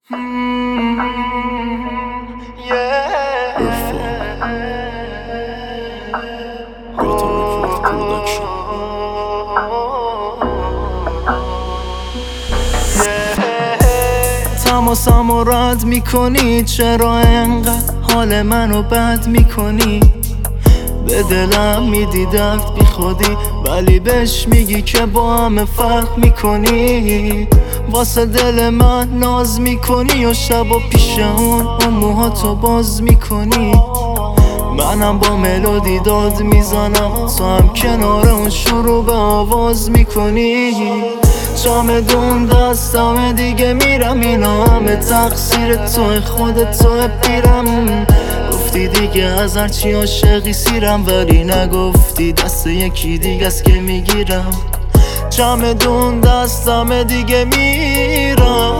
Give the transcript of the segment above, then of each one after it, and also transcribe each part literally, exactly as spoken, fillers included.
تماسمو رد میکنی، چرا انقدر حال منو بد میکنی؟ به دلم میدی درد بی خودی، ولی بهش میگی که با همه فرق میکنی. واسه دل من ناز میکنی و شبا پیش اون اون موهاتو باز میکنی. منم با ملودی داد میزنم، تو هم کنار اون شروع به آواز میکنی. چمدون دستم دیگه میرم، اینا همه تقصیر تو، خودت تو پیرم. گفتی دیگه از هرچی عاشقی سیرم، ولی نگفتی دست یکی دیگه است که میگیرم. چمدون دستم دیگه میرم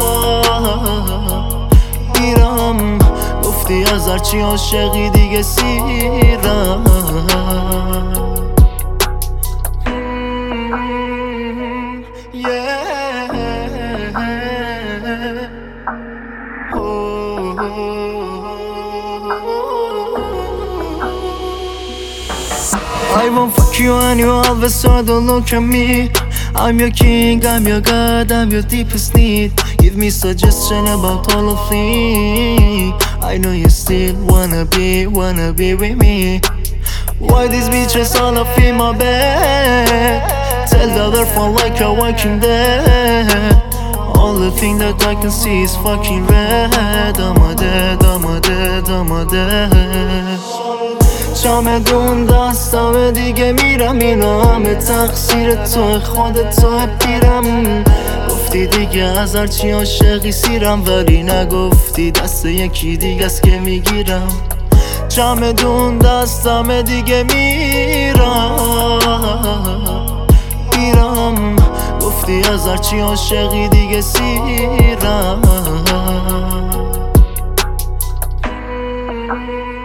میرم گفتی از هرچی عاشقی دیگه سیرم. I won't fuck you and you always try to look at me. I'm your king, I'm your god, I'm your deepest need. Give me suggestion about all of things. I know you still wanna be, wanna be with me. Why these bitches all up in my bed? Tell the other phone like you're walking dead. All the thing that I can see is fucking red. I'm a dead, I'm a dead, I'm a dead. چمدون دستم دیگه میرم، اینا همه تقصیر تو، خودت تو پیرم. گفتی دیگه از هرچی عاشقی سیرم، ولی نگفتی دست یکی دیگه است که میگیرم. چمدون دستم دیگه میرم میرم گفتی از هرچی عاشقی دیگه سیرم.